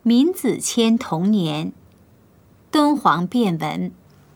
闵子骞童年，敦煌变文。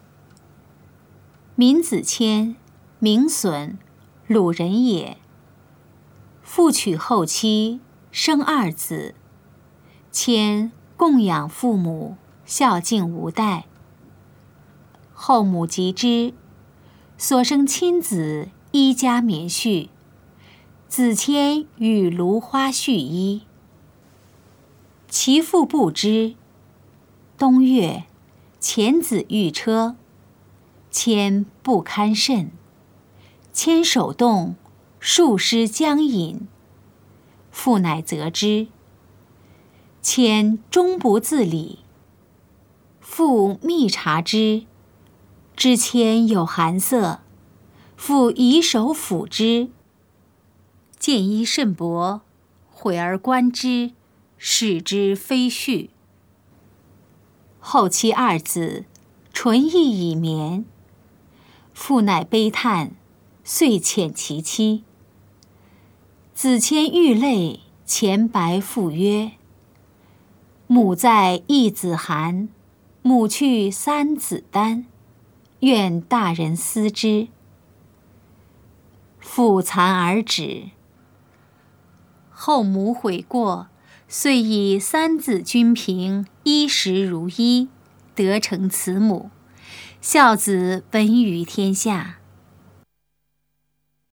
闵子骞，名隼，鲁人也。父娶后妻，生二子。骞供养父母，孝敬无怠。后母及之，所生亲子，依家免序。子骞与芦花絮衣。其父不知。冬月，遣子御车。骞不堪甚，牵手动，数失将饮。父乃责之。骞终不自理。父密察之，知骞有寒色，父以手抚之。见衣甚薄，毁而观之，视之非序。后妻二子，纯意已眠。父乃悲叹，遂遣其妻。子骞欲泪，前白父曰：母在一子寒，母去三子丹，愿大人思之。父惭而止。后母悔过，遂以三子均平，衣食如一，得成慈母。孝子闻于天下。